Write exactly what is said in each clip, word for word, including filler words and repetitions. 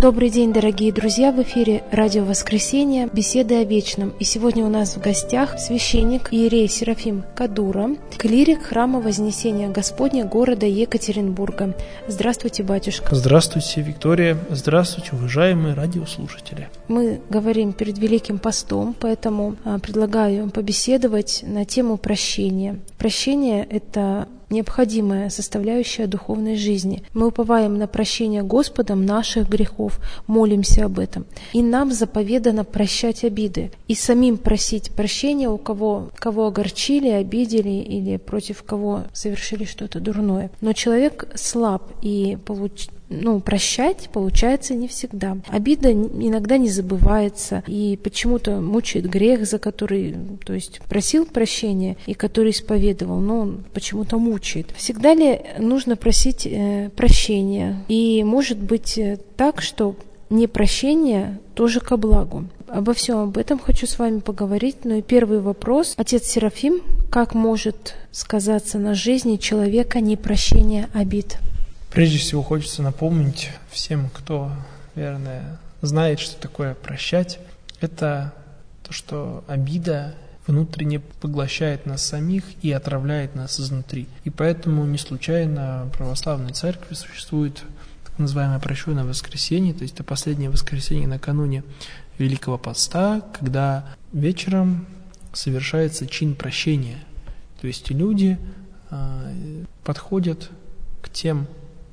Добрый день, дорогие друзья! В эфире Радио Воскресение, беседы о вечном. И сегодня у нас в гостях священник иерей Серафим Кадура, клирик храма Вознесения Господня города Екатеринбурга. Здравствуйте, батюшка! Здравствуйте, Виктория! Здравствуйте, уважаемые радиослушатели! Мы говорим перед Великим постом, поэтому предлагаю побеседовать на тему прощения. Прощение – это необходимая составляющая духовной жизни. Мы уповаем на прощение Господом наших грехов, молимся об этом. И нам заповедано прощать обиды и самим просить прощения у кого, кого огорчили, обидели или против кого совершили что-то дурное. Но человек слаб, и получ... ну, прощать получается не всегда. Обида иногда не забывается, и почему-то мучает грех, за который, то есть просил прощения, и который исповедовал, но он почему-то мучает. Всегда ли нужно просить э, прощения? И может быть э, так, что непрощение тоже ко благу. Обо всем об этом хочу с вами поговорить. Но и первый вопрос. Отец Серафим, как может сказаться на жизни человека непрощение обид? Прежде всего хочется напомнить всем, кто, наверное, знает, что такое прощать. Это то, что обида внутренне поглощает нас самих и отравляет нас изнутри. И поэтому не случайно в православной церкви существует так называемое прощенное воскресенье, то есть это последнее воскресенье накануне Великого Поста, когда вечером совершается чин прощения. То есть люди э, подходят к тем,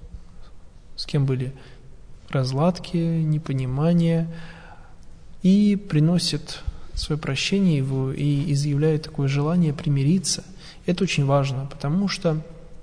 с кем были разладки, непонимания, и приносят свое прощение его и изъявляют такое желание примириться. Это очень важно, потому что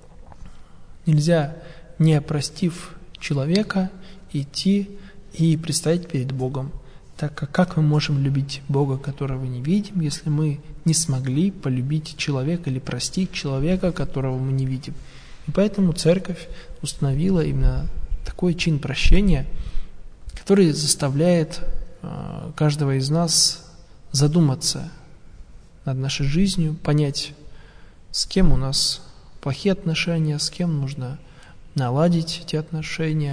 нельзя, не простив человека, идти и предстоять перед Богом. Так как как мы можем любить Бога, которого не видим, если мы не смогли полюбить человека или простить человека, которого мы не видим? И поэтому церковь установила именно такой чин прощения, который заставляет э, каждого из нас задуматься над нашей жизнью, понять, с кем у нас плохие отношения, с кем нужно наладить эти отношения,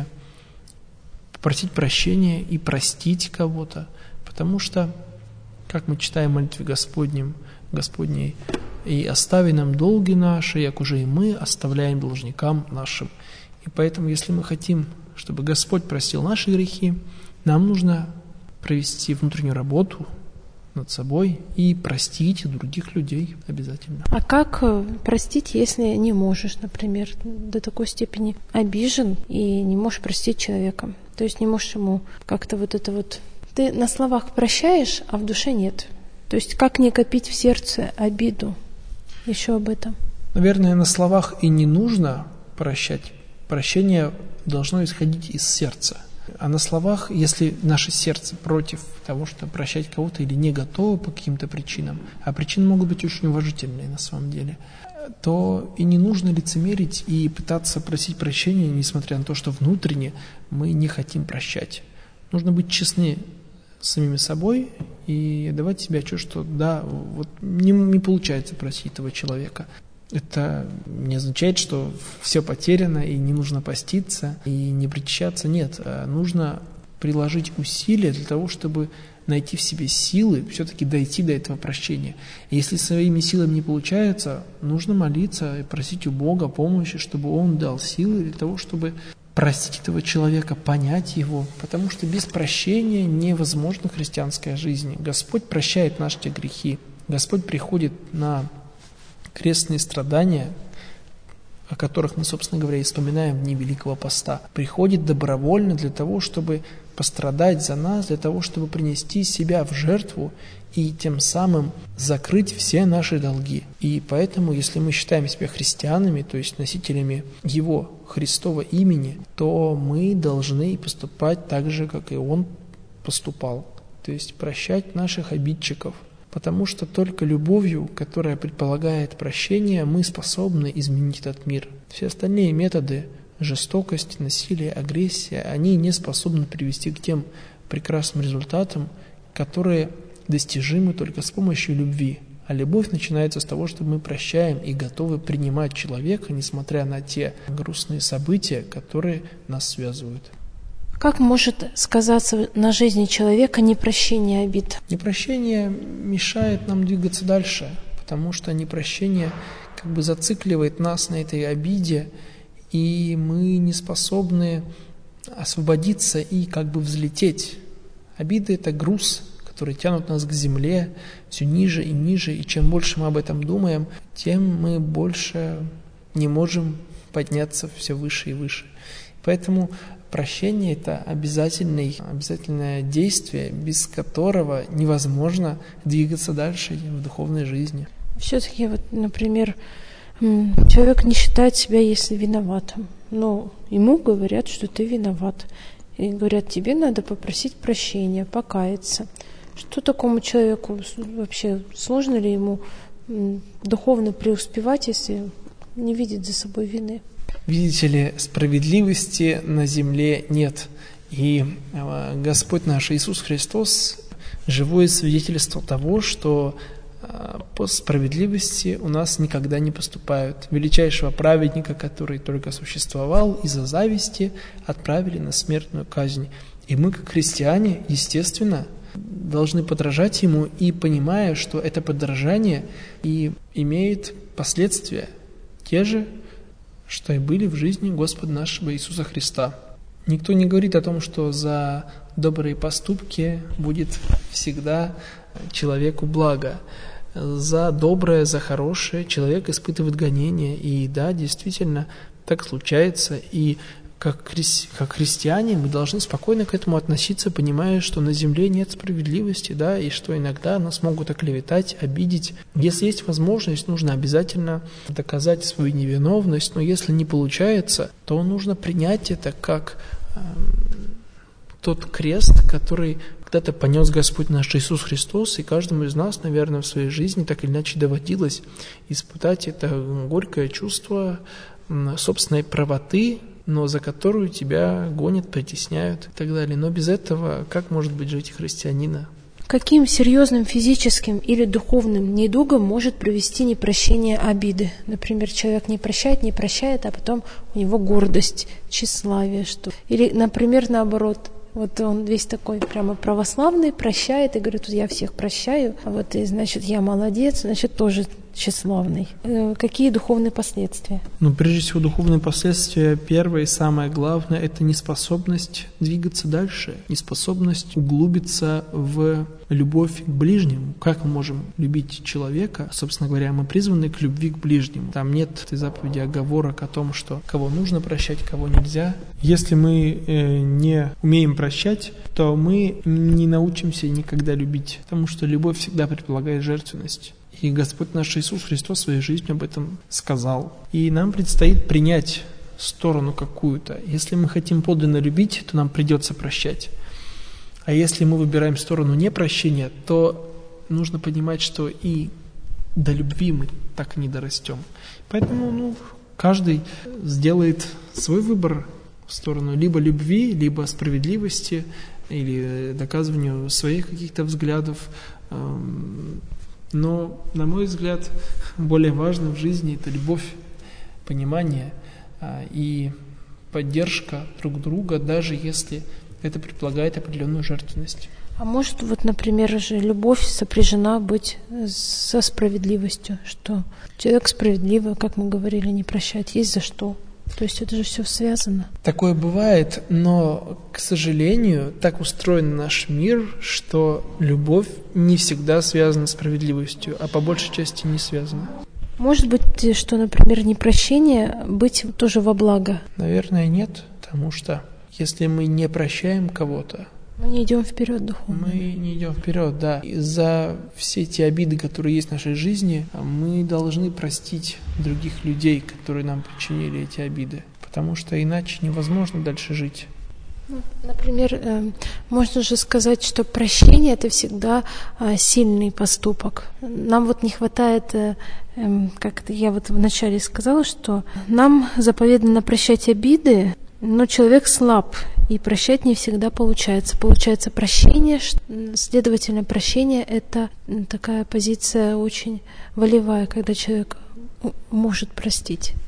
попросить прощения и простить кого-то, потому что, как мы читаем в молитве Господнем, Господней, «И остави нам долги наши, як уже и мы оставляем должникам нашим». И поэтому, если мы хотим, чтобы Господь простил наши грехи, нам нужно провести внутреннюю работу над собой и простить других людей обязательно. А как простить, если не можешь, например, до такой степени обижен и не можешь простить человека? То есть не можешь ему как-то вот это вот... Ты на словах прощаешь, а в душе нет. То есть как не копить в сердце обиду? Еще об этом. Наверное, на словах и не нужно прощать. Прощение должно исходить из сердца. А на словах, если наше сердце против того, что прощать кого-то или не готово по каким-то причинам, а причины могут быть очень уважительные на самом деле, то и не нужно лицемерить и пытаться просить прощения, несмотря на то, что внутренне мы не хотим прощать. Нужно быть честны с самими собой и давать себе отчет, что да, вот не, не получается простить этого человека. Это не означает, что все потеряно и не нужно поститься и не причащаться. Нет, нужно приложить усилия для того, чтобы найти в себе силы все-таки дойти до этого прощения. И если своими силами не получается, нужно молиться и просить у Бога помощи, чтобы Он дал силы для того, чтобы простить этого человека, понять его, потому что без прощения невозможна христианская жизнь. Господь прощает наши грехи. Господь приходит на крестные страдания, о которых мы, собственно говоря, и вспоминаем в дни Великого Поста, приходит добровольно для того, чтобы пострадать за нас, для того, чтобы принести себя в жертву и тем самым закрыть все наши долги. И поэтому, если мы считаем себя христианами, то есть носителями Его Христова имени, то мы должны поступать так же, как и Он поступал, то есть прощать наших обидчиков. Потому что только любовью, которая предполагает прощение, мы способны изменить этот мир. Все остальные методы – жестокость, насилие, агрессия – они не способны привести к тем прекрасным результатам, которые достижимы только с помощью любви. А любовь начинается с того, что мы прощаем и готовы принимать человека, несмотря на те грустные события, которые нас связывают. Как может сказаться на жизни человека непрощение обид? Непрощение мешает нам двигаться дальше, потому что непрощение как бы зацикливает нас на этой обиде, и мы не способны освободиться и как бы взлететь. Обиды – это груз, который тянут нас к земле все ниже и ниже, и чем больше мы об этом думаем, тем мы больше не можем подняться все выше и выше. Поэтому прощение – это обязательное, обязательное действие, без которого невозможно двигаться дальше в духовной жизни. Все-таки, вот, например, человек не считает себя, если виноватым, но ему говорят, что ты виноват. И говорят, тебе надо попросить прощения, покаяться. Что такому человеку вообще, сложно ли ему духовно преуспевать, если не видит за собой вины? Видите ли, справедливости на земле нет. И Господь наш Иисус Христос – живое свидетельство того, что по справедливости у нас никогда не поступают. Величайшего праведника, который только существовал, из-за зависти отправили на смертную казнь. И мы, как христиане, естественно, должны подражать ему, и понимая, что это подражание и имеет последствия, те же, что и были в жизни Господа нашего Иисуса Христа. Никто не говорит о том, что за добрые поступки будет всегда человеку благо. За доброе, за хорошее человек испытывает гонения. И да, действительно, так случается. И как, хри- как христиане мы должны спокойно к этому относиться, понимая, что на земле нет справедливости, да, и что иногда нас могут оклеветать, обидеть. Если есть возможность, нужно обязательно доказать свою невиновность, но если не получается, то нужно принять это как э, тот крест, который когда-то понес Господь наш Иисус Христос, и каждому из нас, наверное, в своей жизни так или иначе доводилось испытать это горькое чувство собственной правоты, но за которую тебя гонят, притесняют и так далее. Но без этого как может быть жить христианина? Каким серьезным физическим или духовным недугом может привести непрощение обиды? Например, человек не прощает, не прощает, а потом у него гордость, тщеславие. Что... Или, например, наоборот, вот он весь такой прямо православный, прощает и говорит, я всех прощаю, а вот и, значит, я молодец, значит, тоже тщеславный. Какие духовные последствия? Ну, прежде всего, духовные последствия, первое и самое главное, это неспособность двигаться дальше, неспособность углубиться в любовь к ближнему. Как мы можем любить человека? Собственно говоря, мы призваны к любви к ближнему. Там нет этой заповеди оговорок о том, что кого нужно прощать, кого нельзя. Если мы э, не умеем прощать, то мы не научимся никогда любить, потому что любовь всегда предполагает жертвенность. И Господь наш Иисус Христос своей жизнью об этом сказал. И нам предстоит принять сторону какую-то. Если мы хотим подлинно любить, то нам придется прощать. А если мы выбираем сторону непрощения, то нужно понимать, что и до любви мы так и не дорастем. Поэтому ну, каждый сделает свой выбор в сторону либо любви, либо справедливости, или доказыванию своих каких-то взглядов. Но, на мой взгляд, более важно в жизни это любовь, понимание и поддержка друг друга, даже если это предполагает определенную жертвенность. А может, вот, например, же любовь сопряжена быть со справедливостью, что человек справедливый, как мы говорили, не прощать, есть за что. То есть это же все связано. Такое бывает, но, к сожалению, так устроен наш мир, что любовь не всегда связана с справедливостью, а по большей части не связана. Может быть, что, например, непрощение быть тоже во благо? Наверное, нет, потому что если мы не прощаем кого-то, мы не идем вперед духовно. Мы не идем вперед, да. И за все те обиды, которые есть в нашей жизни, мы должны простить других людей, которые нам причинили эти обиды, потому что иначе невозможно дальше жить. Например, можно же сказать, что прощение – это всегда сильный поступок. Нам вот не хватает, как я вот вначале сказала, что нам заповедано прощать обиды, но человек слаб, и прощать не всегда получается. Получается прощение, следовательно, прощение – это такая позиция очень волевая, когда человек может простить.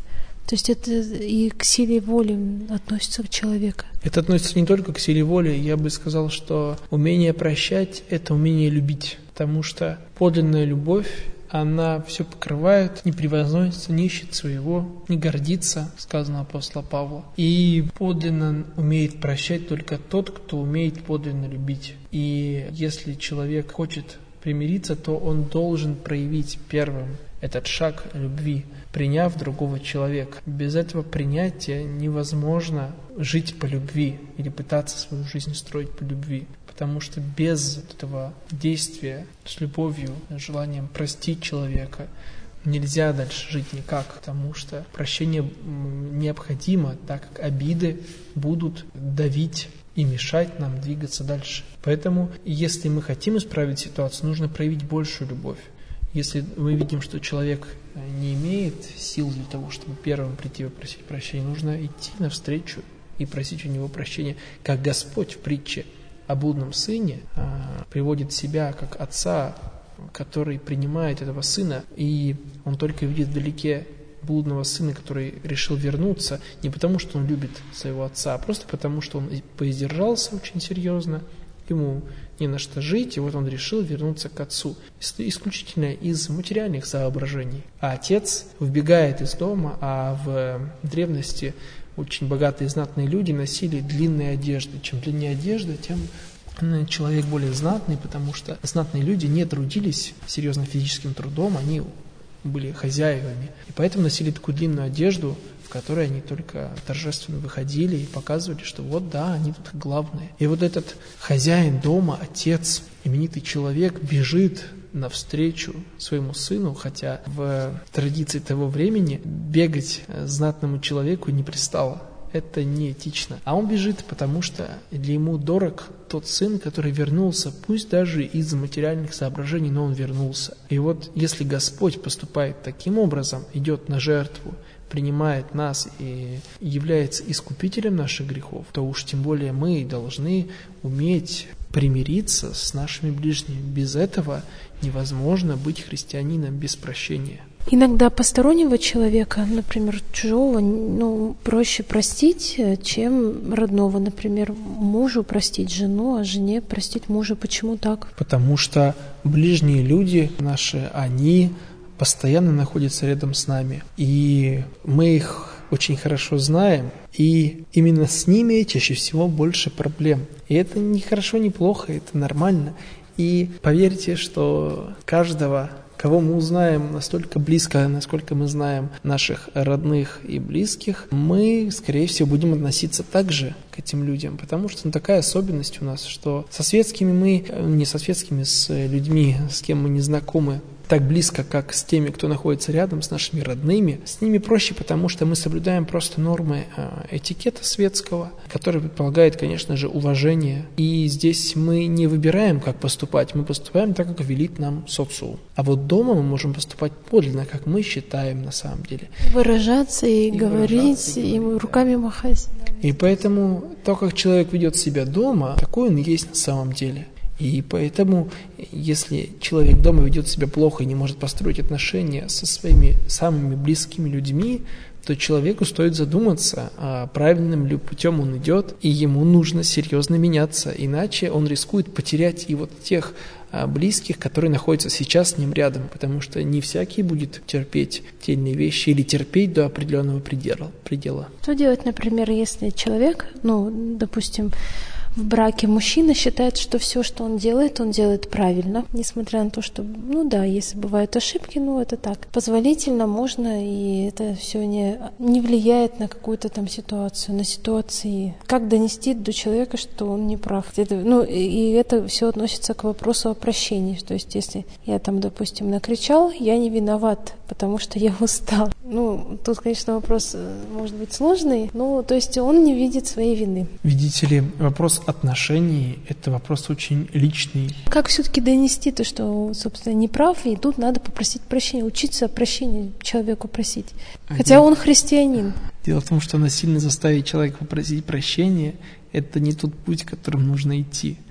То есть это и к силе воли относится к человеку? Это относится не только к силе воли. Я бы сказал, что умение прощать – это умение любить. Потому что подлинная любовь, она все покрывает, не превозносится, не ищет своего, не гордится, сказано апостола Павла. И подлинно умеет прощать только тот, кто умеет подлинно любить. И если человек хочет примириться, то он должен проявить первым этот шаг любви, приняв другого человека. Без этого принятия невозможно жить по любви или пытаться свою жизнь строить по любви. Потому что без этого действия с любовью, с желанием простить человека, нельзя дальше жить никак, потому что прощение необходимо, так как обиды будут давить и мешать нам двигаться дальше. Поэтому, если мы хотим исправить ситуацию, нужно проявить большую любовь. Если мы видим, что человек не имеет сил для того, чтобы первым прийти и попросить прощения, нужно идти навстречу и просить у него прощения, как Господь в притче о блудном сыне а, приводит себя как отца, который принимает этого сына, и он только видит вдалеке блудного сына, который решил вернуться, не потому, что он любит своего отца, а просто потому, что он поиздержался очень серьезно, ему не на что жить, и вот он решил вернуться к отцу, исключительно из материальных соображений. А отец выбегает из дома, а в древности очень богатые и знатные люди носили длинные одежды. Чем длиннее одежда, тем человек более знатный, потому что знатные люди не трудились серьезным физическим трудом, они были хозяевами. И поэтому носили такую длинную одежду, в которой они только торжественно выходили и показывали, что вот да, они тут главные. И вот этот хозяин дома, отец, именитый человек, бежит навстречу своему сыну, хотя в традиции того времени бегать знатному человеку не пристало. Это неэтично. А он бежит, потому что для ему дорог тот сын, который вернулся, пусть даже из материальных соображений, но он вернулся. И вот если Господь поступает таким образом, идет на жертву, принимает нас и является искупителем наших грехов, то уж тем более мы должны уметь примириться с нашими ближними. Без этого невозможно быть христианином без прощения. Иногда постороннего человека, например, чужого, ну, проще простить, чем родного. Например, мужу простить жену, а жене простить мужа. Почему так? Потому что ближние люди наши, они постоянно находятся рядом с нами. И мы их очень хорошо знаем, и именно с ними чаще всего больше проблем. И это не хорошо, не плохо, это нормально. И поверьте, что каждого, кого мы узнаем настолько близко, насколько мы знаем наших родных и близких, мы, скорее всего, будем относиться так же к этим людям, потому что ну, такая особенность у нас, что со светскими мы, не со светскими, с людьми, с кем мы не знакомы, так близко, как с теми, кто находится рядом, с нашими родными. С ними проще, потому что мы соблюдаем просто нормы этикета светского, который предполагает, конечно же, уважение. И здесь мы не выбираем, как поступать, мы поступаем так, как велит нам социум. А вот дома мы можем поступать подлинно, как мы считаем на самом деле. Выражаться и, и говорить, выражаться, и, и руками махать. И поэтому то, как человек ведет себя дома, такой он и есть на самом деле. И поэтому, если человек дома ведет себя плохо и не может построить отношения со своими самыми близкими людьми, то человеку стоит задуматься, а правильным ли путем он идет, и ему нужно серьезно меняться, иначе он рискует потерять и вот тех близких, которые находятся сейчас с ним рядом, потому что не всякий будет терпеть те или иные вещи или терпеть до определенного предела. предела. Что делать, например, если человек, ну, допустим, в браке мужчина считает, что все, что он делает, он делает правильно, несмотря на то, что, ну да, если бывают ошибки, ну это так, позволительно, можно, и это все не, не влияет на какую-то там ситуацию, на ситуации. Как донести до человека, что он не прав? Это, ну, и это все относится к вопросу о прощении. То есть, если я там, допустим, накричал, я не виноват, потому что я устал. Ну, тут, конечно, вопрос может быть сложный, но, то есть, он не видит своей вины. Видите ли, вопрос отношений – это вопрос очень личный. Как все-таки донести то, что, собственно, не прав, и тут надо попросить прощения, учиться прощения человеку просить. Хотя Дело... он христианин. Дело в том, что насильно заставить человека попросить прощения – это не тот путь, которым нужно идти.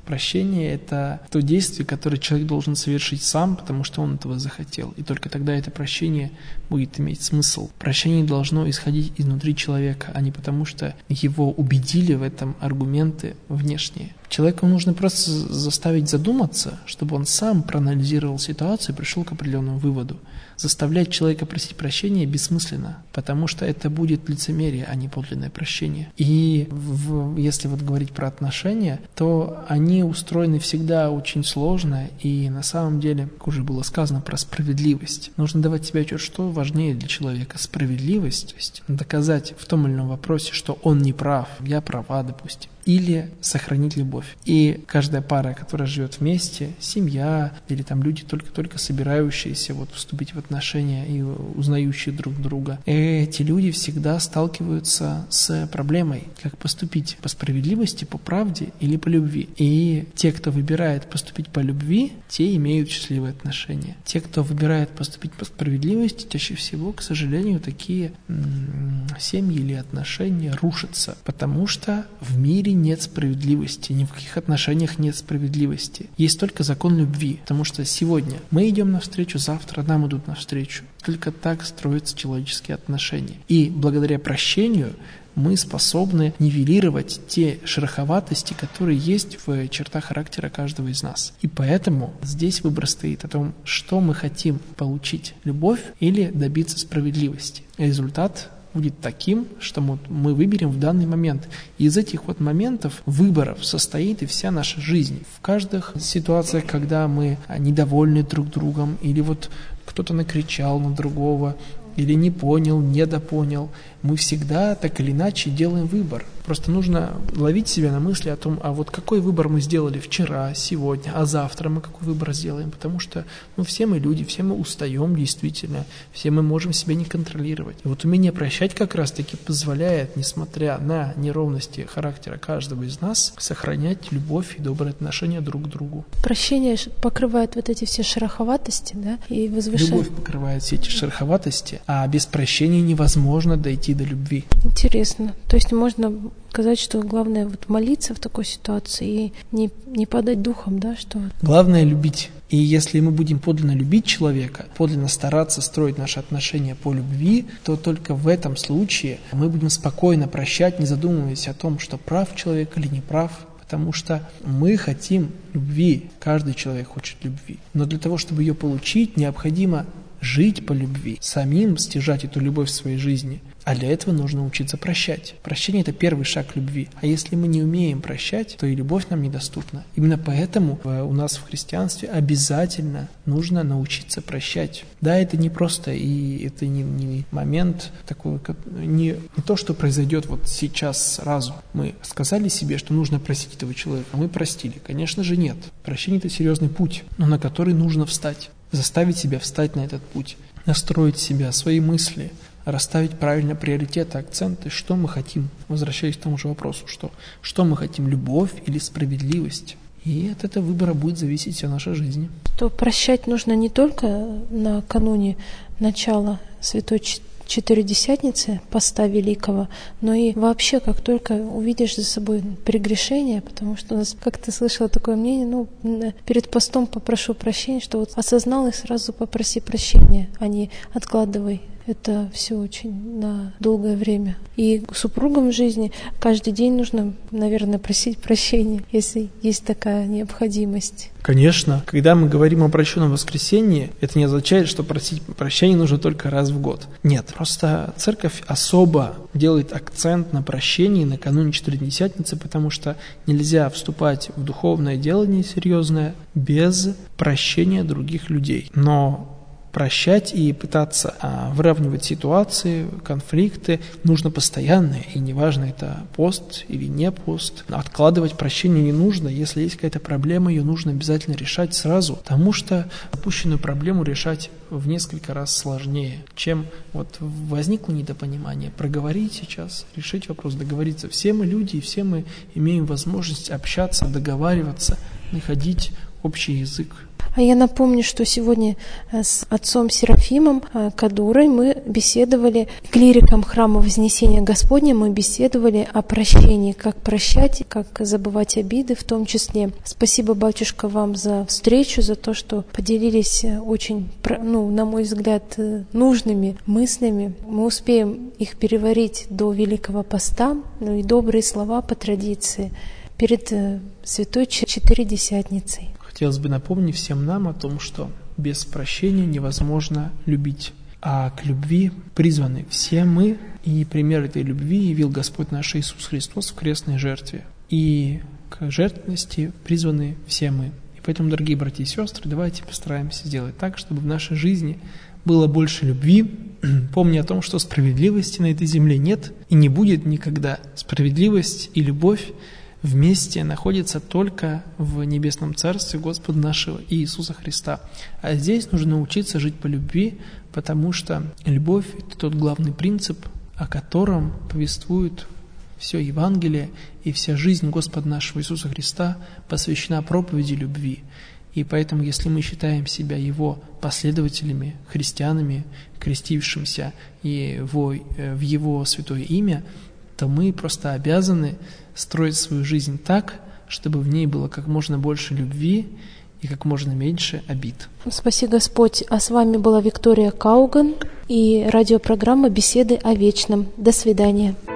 Прощение – это то действие, которое человек должен совершить сам, потому что он этого захотел. И только тогда это прощение будет иметь смысл. Прощение должно исходить изнутри человека, а не потому, что его убедили в этом аргументы внешние. Человеку нужно просто заставить задуматься, чтобы он сам проанализировал ситуацию и пришел к определенному выводу. Заставлять человека просить прощения бессмысленно, потому что это будет лицемерие, а не подлинное прощение. И в, если вот говорить про отношения, то они устроены всегда очень сложно, и на самом деле, как уже было сказано, про справедливость. Нужно давать себе отчет, что важнее для человека. Справедливость, то есть доказать в том или ином вопросе, что он не прав, я права, допустим. Или сохранить любовь. И каждая пара, которая живет вместе, семья или там люди, только-только собирающиеся вот вступить в отношения и узнающие друг друга, эти люди всегда сталкиваются с проблемой, как поступить по справедливости, по правде или по любви. И те, кто выбирает поступить по любви, те имеют счастливые отношения. Те, кто выбирает поступить по справедливости, чаще всего, к сожалению, такие м- семьи или отношения рушатся, потому что в мире нет справедливости, ни в каких отношениях нет справедливости. Есть только закон любви, потому что сегодня мы идем навстречу, завтра нам идут навстречу. Только так строятся человеческие отношения. И благодаря прощению мы способны нивелировать те шероховатости, которые есть в чертах характера каждого из нас. И поэтому здесь выбор стоит о том, что мы хотим получить: любовь или добиться справедливости. Результат будет таким, что мы, мы выберем в данный момент. И из этих вот моментов выборов состоит и вся наша жизнь. В каждых ситуациях, когда мы недовольны друг другом, или вот кто-то накричал на другого, или не понял, недопонял, мы всегда так или иначе делаем выбор. Просто нужно ловить себя на мысли о том, а вот какой выбор мы сделали вчера, сегодня, а завтра мы какой выбор сделаем, потому что ну, все мы люди, все мы устаем действительно, все мы можем себя не контролировать. И вот умение прощать как раз-таки позволяет, несмотря на неровности характера каждого из нас, сохранять любовь и добрые отношения друг к другу. Прощение покрывает вот эти все шероховатости, да, и возвышает. Любовь покрывает все эти шероховатости, а без прощения невозможно дойти до любви. Интересно. То есть можно сказать, что главное вот молиться в такой ситуации и не, не падать духом, да, что... Главное любить. И если мы будем подлинно любить человека, подлинно стараться строить наши отношения по любви, то только в этом случае мы будем спокойно прощать, не задумываясь о том, что прав человек или не прав. Потому что мы хотим любви, каждый человек хочет любви. Но для того, чтобы ее получить, необходимо жить по любви, самим стяжать эту любовь в своей жизни. А для этого нужно учиться прощать. Прощение – это первый шаг любви. А если мы не умеем прощать, то и любовь нам недоступна. Именно поэтому у нас в христианстве обязательно нужно научиться прощать. Да, это не просто, и это не, не момент такой, как, не, не то, что произойдет вот сейчас сразу. Мы сказали себе, что нужно простить этого человека, а мы простили. Конечно же нет. Прощение – это серьезный путь, но на который нужно встать. Заставить себя встать на этот путь, настроить себя, свои мысли, расставить правильно приоритеты, акценты, что мы хотим, возвращаясь к тому же вопросу, что, что мы хотим, любовь или справедливость. И от этого выбора будет зависеть вся наша жизнь. То прощать нужно не только накануне начала Святой Четыредесятницы, поста Великого, но и вообще, как только увидишь за собой прегрешение, потому что у нас, как ты слышала такое мнение, ну, перед постом попрошу прощения, что вот осознал и сразу попроси прощения, а не откладывай. Это все очень на долгое время. И супругам в жизни каждый день нужно, наверное, просить прощения, если есть такая необходимость. Конечно. Когда мы говорим о прощенном воскресенье, это не означает, что просить прощения нужно только раз в год. Нет. Просто церковь особо делает акцент на прощении накануне Четыредесятницы, потому что нельзя вступать в духовное делание серьезное без прощения других людей. Но прощать и пытаться а, выравнивать ситуации, конфликты нужно постоянно, и неважно, это пост или не пост. Откладывать прощение не нужно, если есть какая-то проблема, ее нужно обязательно решать сразу, потому что опущенную проблему решать в несколько раз сложнее, чем вот возникло недопонимание, проговорить сейчас, решить вопрос, договориться. Все мы люди, и все мы имеем возможность общаться, договариваться, находить общий язык. А я напомню, что сегодня с отцом Серафимом Кадурой мы беседовали, клириком храма Вознесения Господня, мы беседовали о прощении, как прощать, как забывать обиды в том числе. Спасибо, батюшка, вам за встречу, за то, что поделились очень, ну, на мой взгляд, нужными мыслями. Мы успеем их переварить до Великого Поста, ну и добрые слова по традиции перед Святой Четыредесятницей. Хотелось бы напомнить всем нам о том, что без прощения невозможно любить, а к любви призваны все мы, и пример этой любви явил Господь наш Иисус Христос в крестной жертве. И к жертвенности призваны все мы. И поэтому, дорогие братья и сестры, давайте постараемся сделать так, чтобы в нашей жизни было больше любви, помня о том, что справедливости на этой земле нет и не будет никогда. Справедливость и любовь вместе находится только в Небесном Царстве Господа нашего Иисуса Христа. А здесь нужно научиться жить по любви, потому что любовь – это тот главный принцип, о котором повествует все Евангелие, и вся жизнь Господа нашего Иисуса Христа посвящена проповеди любви. И поэтому, если мы считаем себя Его последователями, христианами, крестившимся Его, в Его святое имя, то мы просто обязаны строить свою жизнь так, чтобы в ней было как можно больше любви и как можно меньше обид. Спаси Господь. А с вами была Виктория Кауган и радиопрограмма «Беседы о вечном». До свидания.